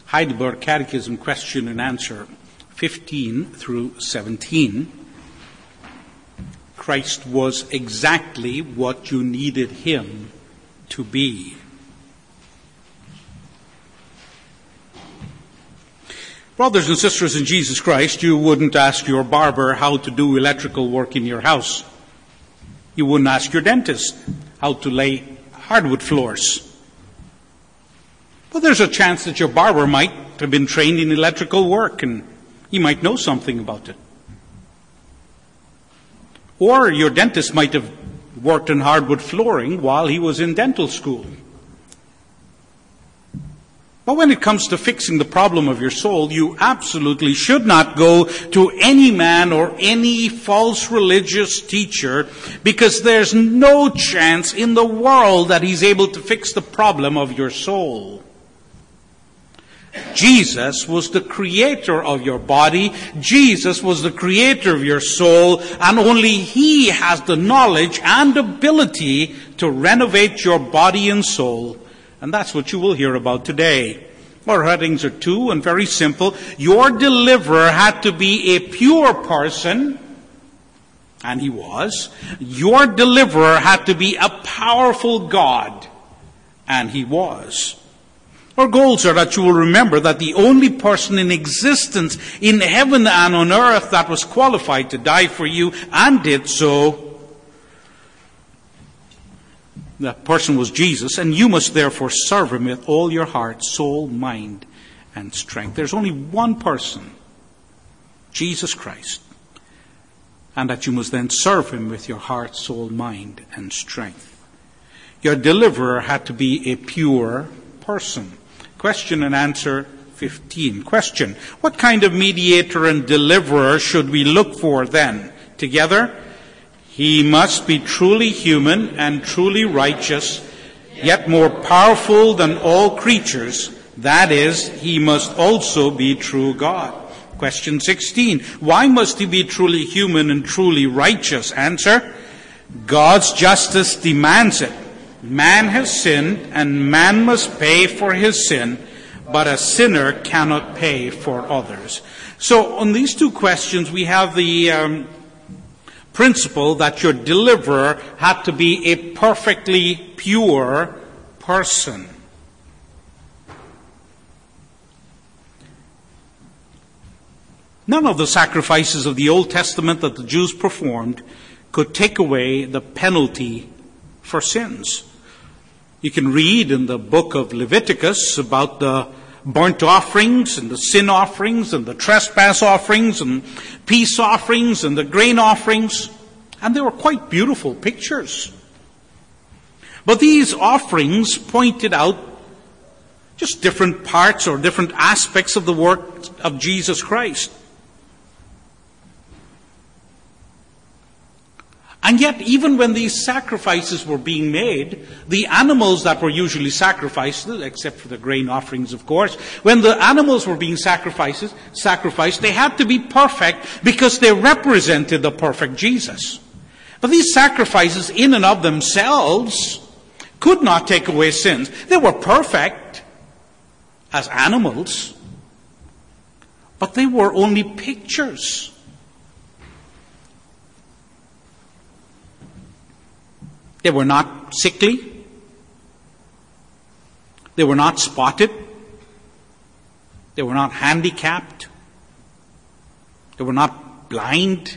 Heidelberg Catechism Question and Answer 15 through 17. Christ was exactly what you needed him to be. Brothers and sisters in Jesus Christ, you wouldn't ask your barber how to do electrical work in your house. You wouldn't ask your dentist how to lay hardwood floors. But there's a chance that your barber might have been trained in electrical work and he might know something about it. Or your dentist might have worked on hardwood flooring while he was in dental school. But when it comes to fixing the problem of your soul, you absolutely should not go to any man or any false religious teacher, because there's no chance in the world that he's able to fix the problem of your soul. Jesus was the creator of your body. Jesus was the creator of your soul, and only he has the knowledge and ability to renovate your body and soul. And that's what you will hear about today. Our headings are two and very simple. Your deliverer had to be a pure person, and he was. Your deliverer had to be a powerful God, and he was. Our goals are that you will remember that the only person in existence in heaven and on earth that was qualified to die for you and did so, that person was Jesus, and you must therefore serve him with all your heart, soul, mind, and strength. There's only one person, Jesus Christ, and that you must then serve him with your heart, soul, mind, and strength. Your deliverer had to be a pure person. Question and answer 15. Question: what kind of mediator and deliverer should we look for then? Together, he must be truly human and truly righteous, yet more powerful than all creatures. That is, he must also be true God. Question 16. Why must he be truly human and truly righteous? Answer: God's justice demands it. Man has sinned, and man must pay for his sin, but a sinner cannot pay for others. So on these two questions, we have the principle that your deliverer had to be a perfectly pure person. None of the sacrifices of the Old Testament that the Jews performed could take away the penalty for sins. You can read in the book of Leviticus about the burnt offerings and the sin offerings and the trespass offerings and peace offerings and the grain offerings, and they were quite beautiful pictures. But these offerings pointed out just different parts or different aspects of the work of Jesus Christ. And yet, even when these sacrifices were being made, the animals that were usually sacrificed, except for the grain offerings, of course, when the animals were being sacrificed, they had to be perfect because they represented the perfect Jesus. But these sacrifices in and of themselves could not take away sins. They were perfect as animals, but they were only pictures. They were not sickly. They were not spotted. They were not handicapped. They were not blind.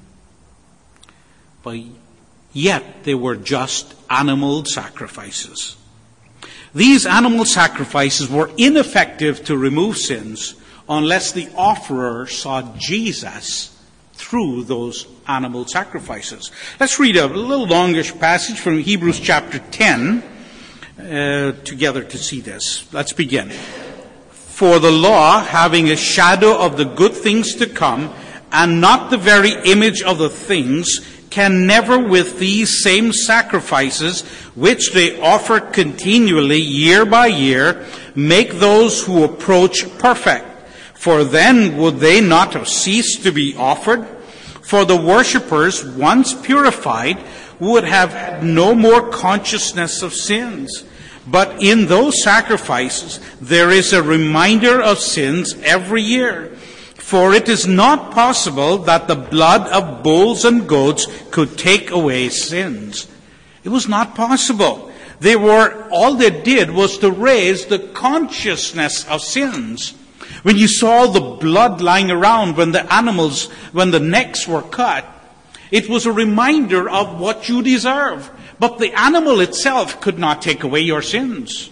But yet they were just animal sacrifices. These animal sacrifices were ineffective to remove sins unless the offerer saw Jesus through those animal sacrifices. Let's read a little longish passage from Hebrews chapter 10 together to see this. Let's begin. For the law, having a shadow of the good things to come, and not the very image of the things, can never with these same sacrifices, which they offer continually year by year, make those who approach perfect. For then would they not have ceased to be offered? For the worshippers, once purified, would have had no more consciousness of sins. But in those sacrifices, there is a reminder of sins every year. For it is not possible that the blood of bulls and goats could take away sins. It was not possible. All they did was to raise the consciousness of sins. When you saw the blood lying around when the necks were cut, it was a reminder of what you deserve. But the animal itself could not take away your sins.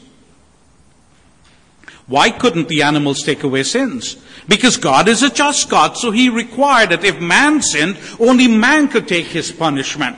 Why couldn't the animals take away sins? Because God is a just God, so he required that if man sinned, only man could take his punishment.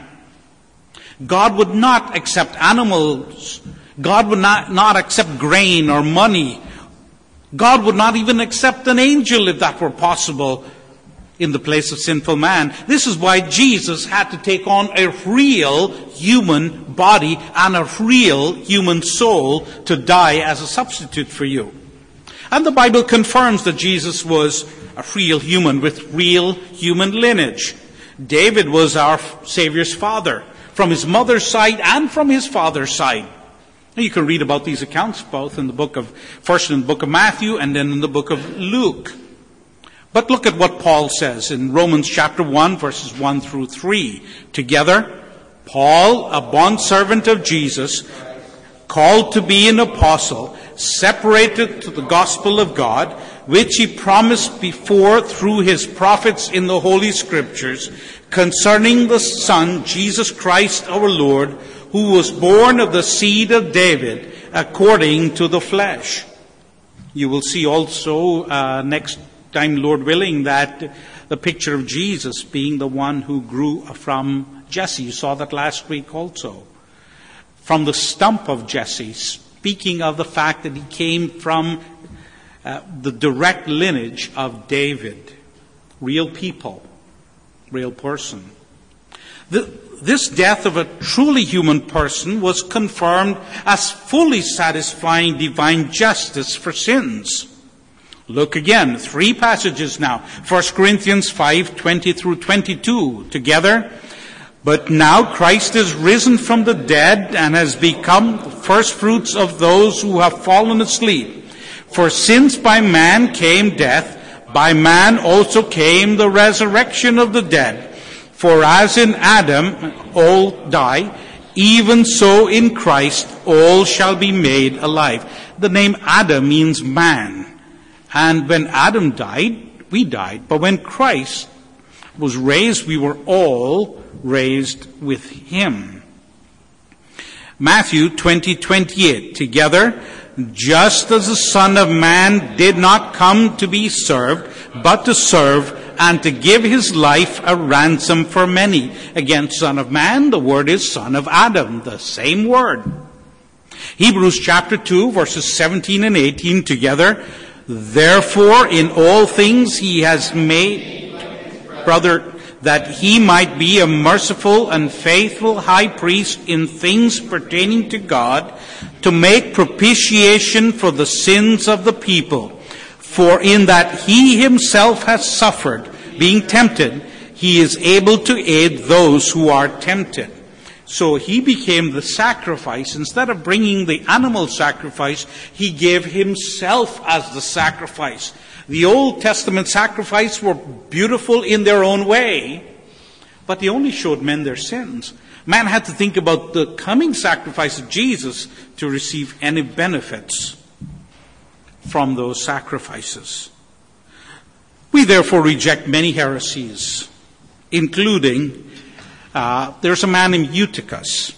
God would not accept animals. God would not accept grain or money. God would not even accept an angel if that were possible in the place of sinful man. This is why Jesus had to take on a real human body and a real human soul to die as a substitute for you. And the Bible confirms that Jesus was a real human with real human lineage. David was our Savior's father, from his mother's side and from his father's side. You can read about these accounts both in first in the book of Matthew and then in the book of Luke. But look at what Paul says in Romans chapter 1, verses 1 through 3. Together, Paul, a bondservant of Jesus, called to be an apostle, separated to the gospel of God, which he promised before through his prophets in the Holy Scriptures, concerning the Son, Jesus Christ our Lord, who was born of the seed of David, according to the flesh. You will see also next time, Lord willing, that the picture of Jesus being the one who grew from Jesse. You saw that last week also. From the stump of Jesse, speaking of the fact that he came from the direct lineage of David. Real people, real person. This death of a truly human person was confirmed as fully satisfying divine justice for sins. Look again, 3 passages now. 1 Corinthians 5:20 through 22. Together. But now Christ is risen from the dead and has become the first fruits of those who have fallen asleep. For since by man came death, by man also came the resurrection of the dead. For as in Adam all die, even so in Christ all shall be made alive. The name Adam means man. And when Adam died, we died. But when Christ was raised, we were all raised with him. Matthew 20:28. Together, just as the Son of Man did not come to be served, but to serve and to give his life a ransom for many. Again, Son of Man, the word is Son of Adam, the same word. Hebrews chapter 2, verses 17 and 18 together. Therefore, in all things he has made, brother, that he might be a merciful and faithful high priest in things pertaining to God, to make propitiation for the sins of the people. For in that he himself has suffered, being tempted, he is able to aid those who are tempted. So he became the sacrifice. Instead of bringing the animal sacrifice, he gave himself as the sacrifice. The Old Testament sacrifices were beautiful in their own way, but they only showed men their sins. Man had to think about the coming sacrifice of Jesus to receive any benefits from those sacrifices. We therefore reject many heresies, including there's a man named Eutychus.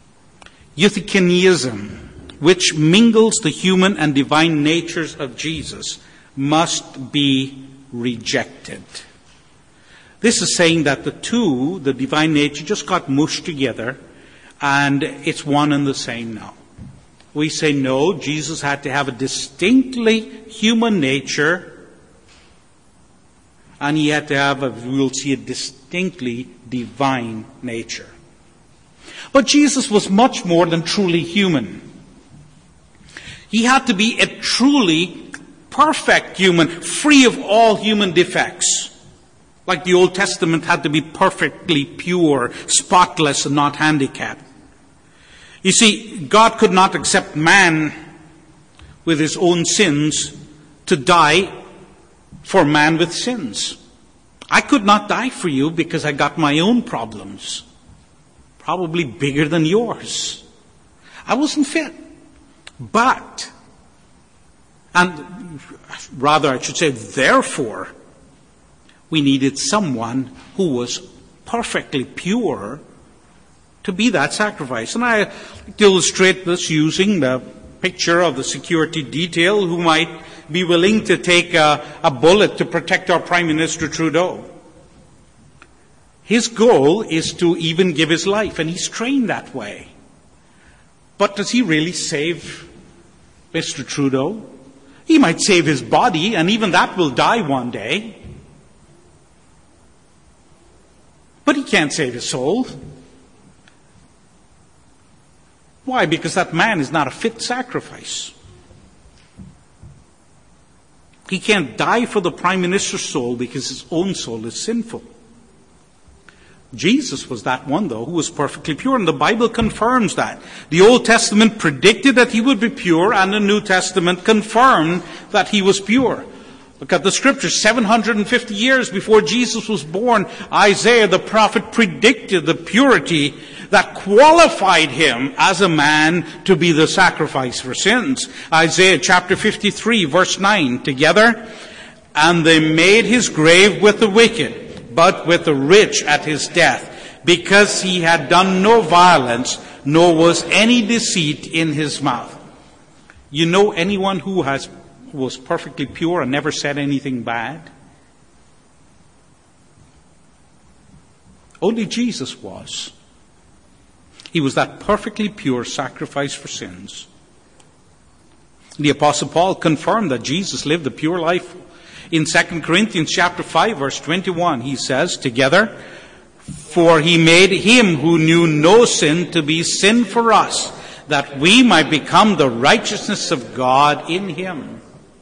Eutychianism, which mingles the human and divine natures of Jesus, must be rejected. This is saying that the two, the divine nature, just got mushed together and it's one and the same now. We say no, Jesus had to have a distinctly human nature and he had to have, we'll see, a distinctly divine nature. But Jesus was much more than truly human. He had to be a truly perfect human, free of all human defects. Like the Old Testament had to be perfectly pure, spotless, and not handicapped. You see, God could not accept man with his own sins to die for man with sins. I could not die for you because I got my own problems, probably bigger than yours. I wasn't fit. But, and rather I should say, therefore, we needed someone who was perfectly pure to be that sacrifice. And I illustrate this using the picture of the security detail who might be willing to take a bullet to protect our Prime Minister Trudeau. His goal is to even give his life, and he's trained that way. But does he really save Mr. Trudeau? He might save his body, and even that will die one day. But he can't save his soul. Why? Because that man is not a fit sacrifice. He can't die for the Prime Minister's soul because his own soul is sinful. Jesus was that one, though, who was perfectly pure, and the Bible confirms that. The Old Testament predicted that he would be pure, and the New Testament confirmed that he was pure. Look at the Scriptures. 750 years before Jesus was born, Isaiah the prophet predicted the purity that qualified him as a man to be the sacrifice for sins. Isaiah chapter 53, verse 9, together. And they made his grave with the wicked, but with the rich at his death, because he had done no violence, nor was any deceit in his mouth. You know anyone who was perfectly pure and never said anything bad? Only Jesus was. He was that perfectly pure sacrifice for sins. The Apostle Paul confirmed that Jesus lived a pure life. In 2 Corinthians chapter 5, verse 21, he says, together, for he made him who knew no sin to be sin for us, that we might become the righteousness of God in him.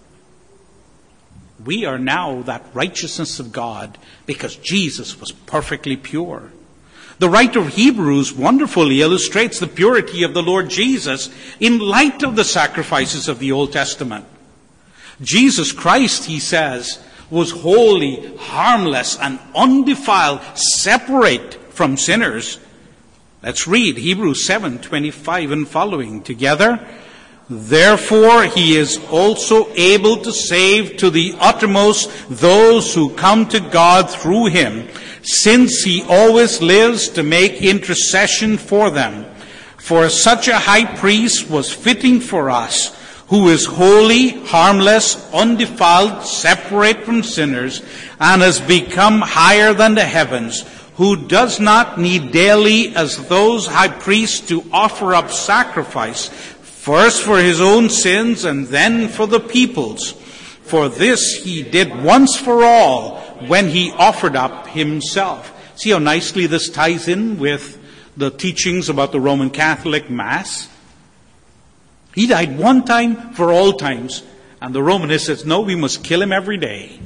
We are now that righteousness of God because Jesus was perfectly pure. The writer of Hebrews wonderfully illustrates the purity of the Lord Jesus in light of the sacrifices of the Old Testament. Jesus Christ, he says, was holy, harmless, and undefiled, separate from sinners. Let's read Hebrews 7:25 and following together. Therefore he is also able to save to the uttermost those who come to God through him, since he always lives to make intercession for them. For such a high priest was fitting for us, who is holy, harmless, undefiled, separate from sinners, and has become higher than the heavens, who does not need daily as those high priests to offer up sacrifice, first for his own sins and then for the people's. For this he did once for all when he offered up himself. See how nicely this ties in with the teachings about the Roman Catholic Mass? He died one time for all times. And the Romanist says, no, we must kill him every day.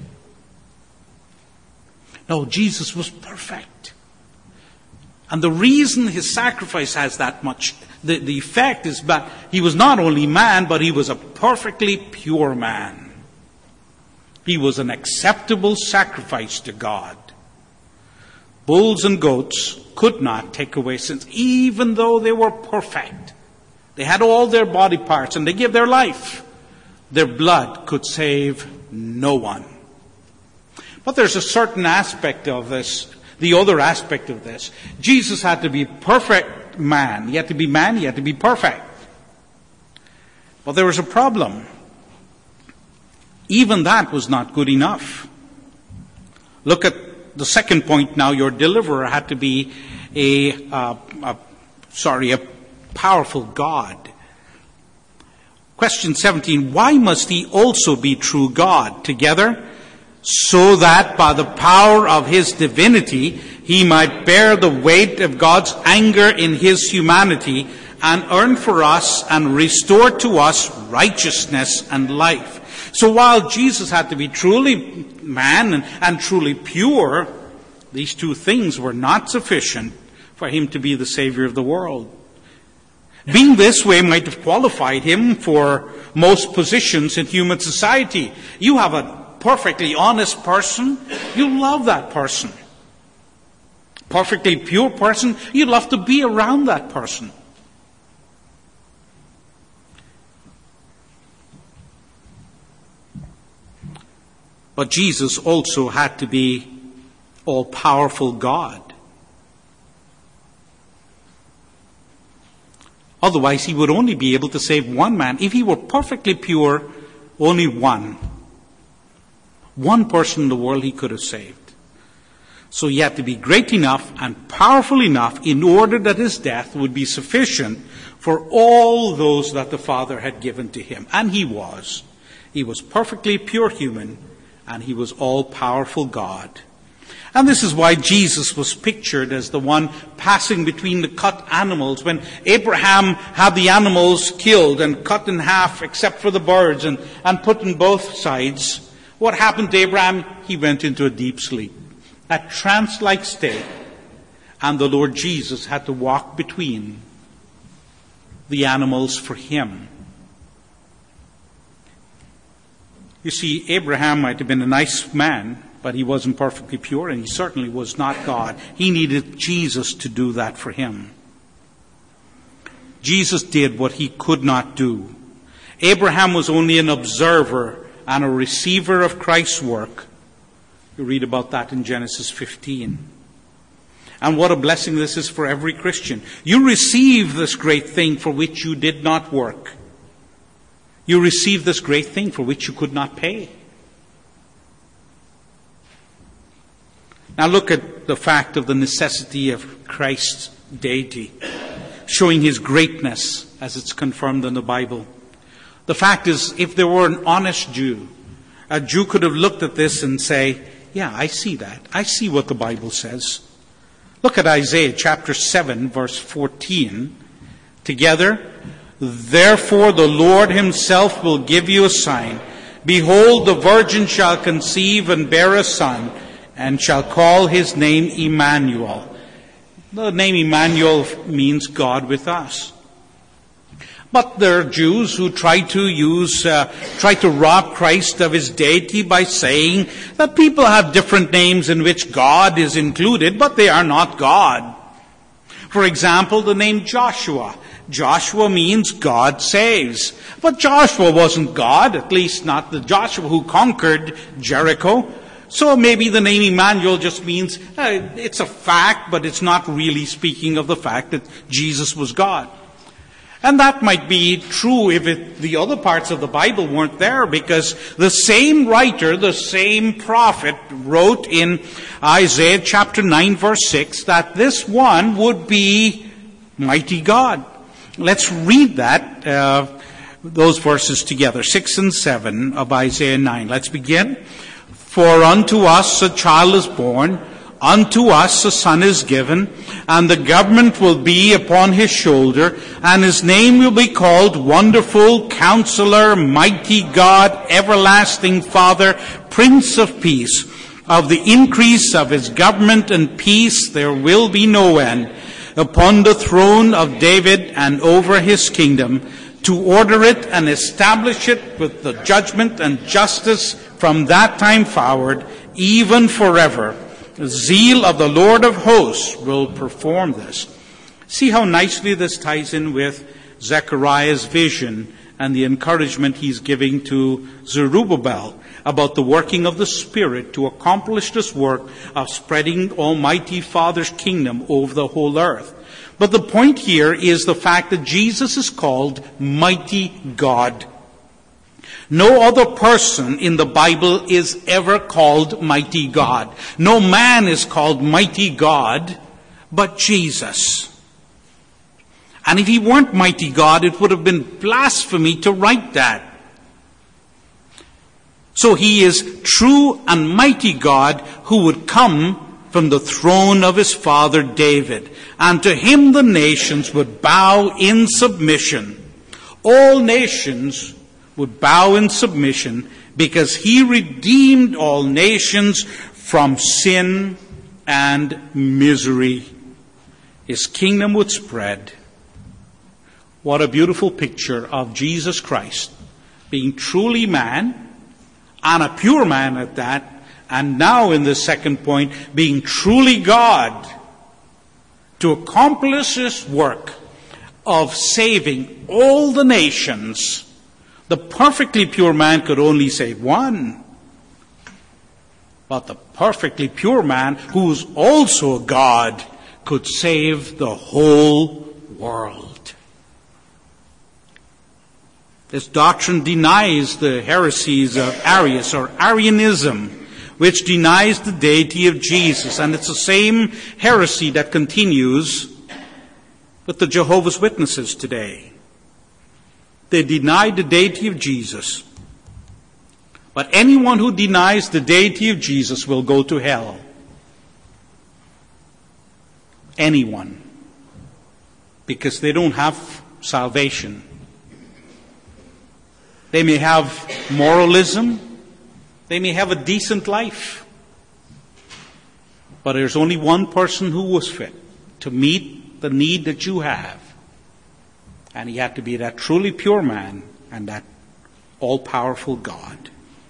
No, Jesus was perfect. And the reason his sacrifice has that much, the effect is that he was not only man, but he was a perfectly pure man. He was an acceptable sacrifice to God. Bulls and goats could not take away sins, even though they were perfect. They had all their body parts and they gave their life. Their blood could save no one. But there's a certain aspect of this, the other aspect of this. Jesus had to be perfect man. He had to be man, he had to be perfect. But there was a problem. Even that was not good enough. Look at the second point now. Your deliverer had to be a powerful God. Question 17, why must he also be true God? Together, so that by the power of his divinity he might bear the weight of God's anger in his humanity and earn for us and restore to us righteousness and life. So while Jesus had to be truly man and truly pure, these two things were not sufficient for him to be the Savior of the world. Being this way might have qualified him for most positions in human society. You have a perfectly honest person, you love that person. Perfectly pure person, you love to be around that person. But Jesus also had to be all-powerful God. Otherwise, he would only be able to save one man. If he were perfectly pure, only one. One person in the world he could have saved. So he had to be great enough and powerful enough in order that his death would be sufficient for all those that the Father had given to him. And he was. He was perfectly pure human, and he was all-powerful God. And this is why Jesus was pictured as the one passing between the cut animals. When Abraham had the animals killed and cut in half except for the birds and put in both sides, what happened to Abraham? He went into a deep sleep, a trance-like state. And the Lord Jesus had to walk between the animals for him. You see, Abraham might have been a nice man, but he wasn't perfectly pure, and he certainly was not God. He needed Jesus to do that for him. Jesus did what he could not do. Abraham was only an observer and a receiver of Christ's work. You read about that in Genesis 15. And what a blessing this is for every Christian. You receive this great thing for which you did not work. You receive this great thing for which you could not pay. Now look at the fact of the necessity of Christ's deity, showing his greatness as it's confirmed in the Bible. The fact is, if there were an honest Jew, a Jew could have looked at this and say, yeah, I see that. I see what the Bible says. Look at Isaiah chapter 7, verse 14. Together, therefore the Lord himself will give you a sign. Behold, the virgin shall conceive and bear a son, and shall call his name Emmanuel. The name Emmanuel means God with us. But there are Jews who try to rob Christ of his deity by saying that people have different names in which God is included, but they are not God. For example, the name Joshua. Joshua means God saves. But Joshua wasn't God, at least not the Joshua who conquered Jericho. So maybe the name Emmanuel just means it's a fact, but it's not really speaking of the fact that Jesus was God. And that might be true if the other parts of the Bible weren't there, because the same writer, the same prophet wrote in Isaiah chapter 9 verse 6 that this one would be mighty God. Let's read that, those verses together, 6 and 7 of Isaiah 9. Let's begin. For unto us a child is born, unto us a son is given, and the government will be upon his shoulder, and his name will be called Wonderful, Counselor, Mighty God, Everlasting Father, Prince of Peace. Of the increase of his government and peace there will be no end, upon the throne of David and over his kingdom, to order it and establish it with the judgment and justice from that time forward, even forever. The zeal of the Lord of hosts will perform this. See how nicely this ties in with Zechariah's vision and the encouragement he's giving to Zerubbabel about the working of the Spirit to accomplish this work of spreading Almighty Father's kingdom over the whole earth. But the point here is the fact that Jesus is called Mighty God. No other person in the Bible is ever called Mighty God. No man is called Mighty God but Jesus. And if he weren't Mighty God, it would have been blasphemy to write that. So he is true and mighty God who would come from the throne of his father David. And to him the nations would bow in submission. All nations would bow in submission because he redeemed all nations from sin and misery. His kingdom would spread. What a beautiful picture of Jesus Christ being truly man, and a pure man at that, and now in the second point, being truly God, to accomplish His work of saving all the nations. The perfectly pure man could only save one. But the perfectly pure man, who's also God, could save the whole world. This doctrine denies the heresies of Arius or Arianism, which denies the deity of Jesus. And it's the same heresy that continues with the Jehovah's Witnesses today. They deny the deity of Jesus. But anyone who denies the deity of Jesus will go to hell. Anyone. Because they don't have salvation. They may have moralism. They may have a decent life. But there's only one person who was fit to meet the need that you have. And he had to be that truly pure man and that all-powerful God.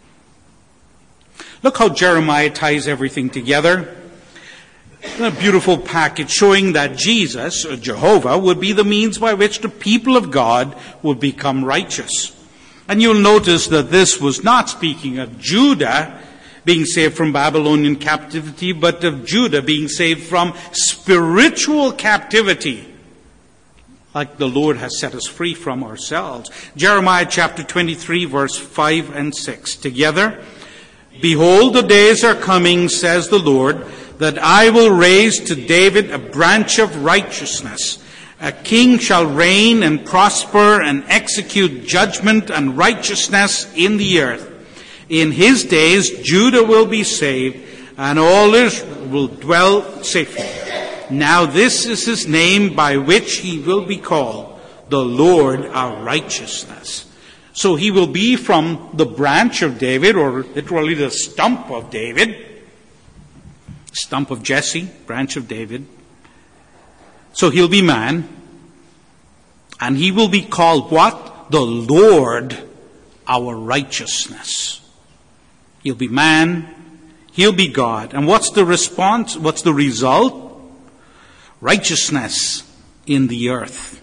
Look how Jeremiah ties everything together. A beautiful package showing that Jesus, or Jehovah, would be the means by which the people of God would become righteous. And you'll notice that this was not speaking of Judah being saved from Babylonian captivity, but of Judah being saved from spiritual captivity, like the Lord has set us free from ourselves. Jeremiah chapter 23, verse 5 and 6. Together, behold, the days are coming, says the Lord, that I will raise to David a branch of righteousness. A king shall reign and prosper and execute judgment and righteousness in the earth. In his days, Judah will be saved, and all Israel will dwell safely. Now this is his name by which he will be called, the Lord our righteousness. So he will be from the branch of David, or literally the stump of David. Stump of Jesse, branch of David. So he'll be man. And he will be called what? The Lord our righteousness. He'll be man. He'll be God. And what's the response? What's the result? Righteousness in the earth.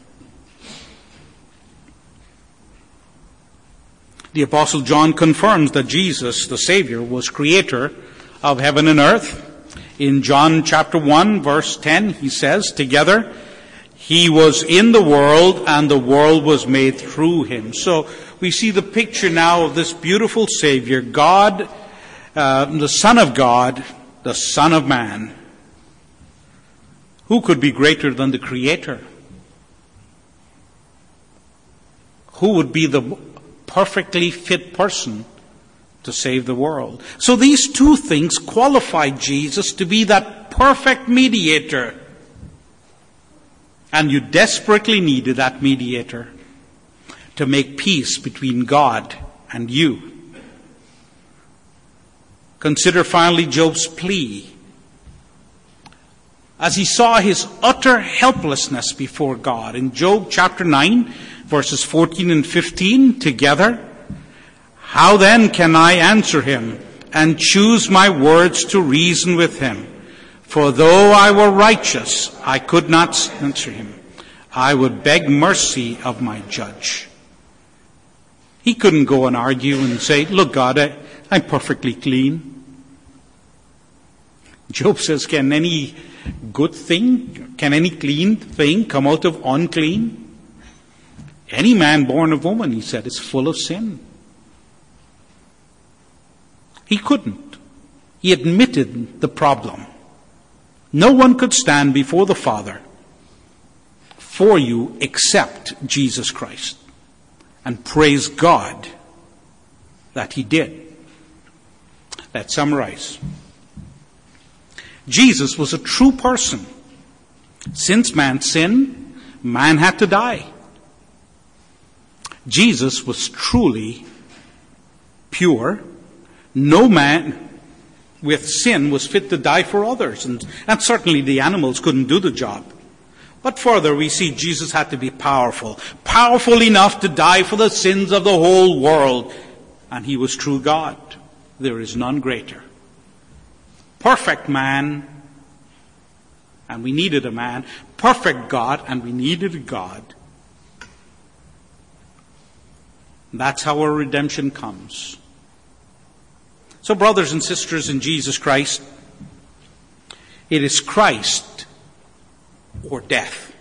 The Apostle John confirms that Jesus, the Savior, was creator of heaven and earth. In John chapter 1, verse 10, he says, together, he was in the world and the world was made through him. So we see the picture now of this beautiful Savior, God, the Son of God, the Son of Man. Who could be greater than the Creator? Who would be the perfectly fit person to save the world? So these two things qualified Jesus to be that perfect mediator. And you desperately needed that mediator to make peace between God and you. Consider finally Job's plea. As he saw his utter helplessness before God. In Job chapter 9, verses 14 and 15 together. How then can I answer him and choose my words to reason with him? For though I were righteous, I could not answer him. I would beg mercy of my judge. He couldn't go and argue and say, look, God, I'm perfectly clean. Job says, can any good thing, can any clean thing come out of unclean? Any man born of woman, he said, is full of sin. He couldn't. He admitted the problem. No one could stand before the Father for you except Jesus Christ. And praise God that he did. Let's summarize. Jesus was a true person. Since man sinned, man had to die. Jesus was truly pure. No man with sin was fit to die for others. And certainly the animals couldn't do the job. But further, we see Jesus had to be powerful. Powerful enough to die for the sins of the whole world. And he was true God. There is none greater. Perfect man, and we needed a man. Perfect God, and we needed a God. That's how our redemption comes. So, brothers and sisters in Jesus Christ, it is Christ or death.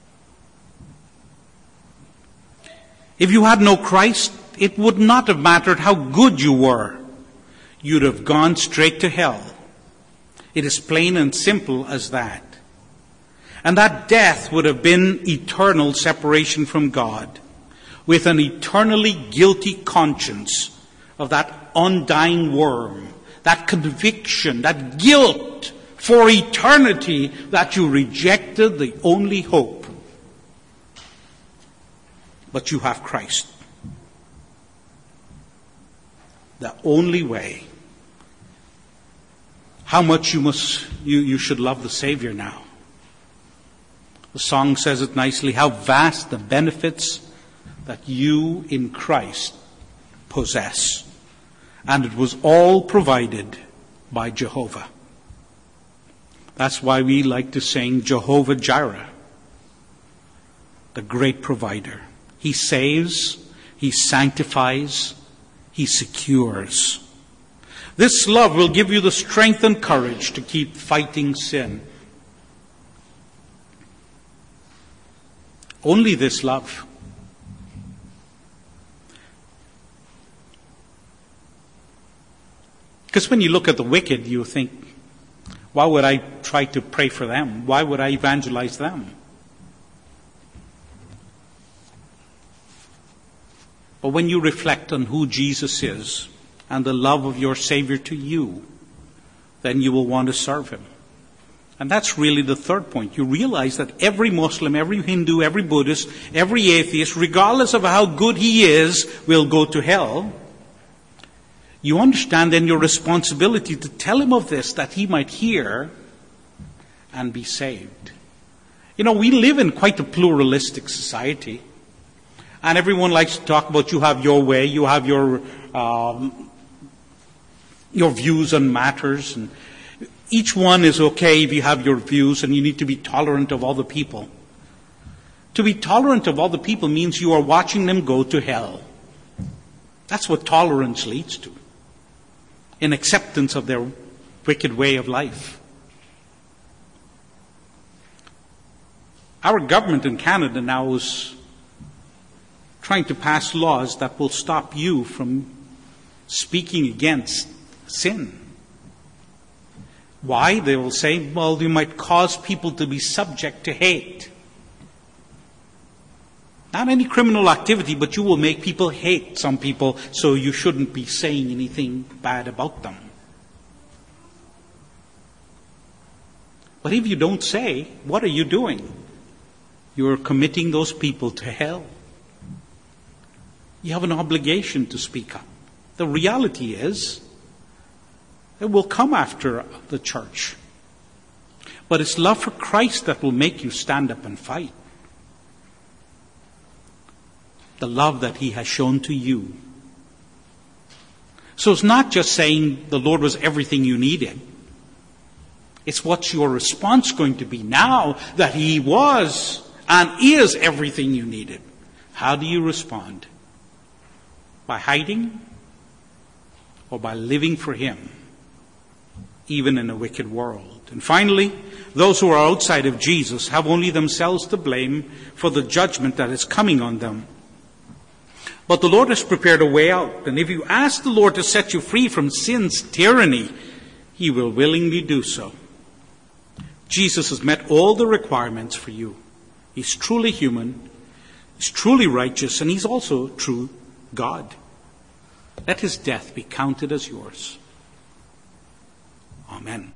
If you had no Christ, it would not have mattered how good you were. You'd have gone straight to hell. It is plain and simple as that. And that death would have been eternal separation from God, with an eternally guilty conscience of that undying worm, that conviction, that guilt for eternity that you rejected the only hope. But you have Christ. The only way. How much you should love the Savior now. The song says it nicely, how vast the benefits that you in Christ possess. And it was all provided by Jehovah. That's why we like to sing Jehovah Jireh, the great provider. He saves, he sanctifies, he secures. This love will give you the strength and courage to keep fighting sin. Only this love. Because when you look at the wicked, you think, why would I try to pray for them? Why would I evangelize them? But when you reflect on who Jesus is and the love of your Savior to you, then you will want to serve him. And that's really the third point. You realize that every Muslim, every Hindu, every Buddhist, every atheist, regardless of how good he is, will go to hell. You understand then your responsibility to tell him of this, that he might hear and be saved. You know, we live in quite a pluralistic society. And everyone likes to talk about you have your way, you have your views on matters. And each one is okay if you have your views, and you need to be tolerant of other people. To be tolerant of other people means you are watching them go to hell. That's what tolerance leads to. In acceptance of their wicked way of life. Our government in Canada now is trying to pass laws that will stop you from speaking against sin. Why? They will say, well, you might cause people to be subject to hate. Not any criminal activity, but you will make people hate some people, so you shouldn't be saying anything bad about them. But if you don't say, what are you doing? You're committing those people to hell. You have an obligation to speak up. The reality is, it will come after the church. But it's love for Christ that will make you stand up and fight. The love that he has shown to you. So it's not just saying the Lord was everything you needed. It's what's your response going to be now that he was and is everything you needed. How do you respond? By hiding or by living for him, even in a wicked world? And finally, those who are outside of Jesus have only themselves to blame for the judgment that is coming on them. But the Lord has prepared a way out. And if you ask the Lord to set you free from sin's tyranny, he will willingly do so. Jesus has met all the requirements for you. He's truly human, he's truly righteous, and he's also true God. Let his death be counted as yours. Amen.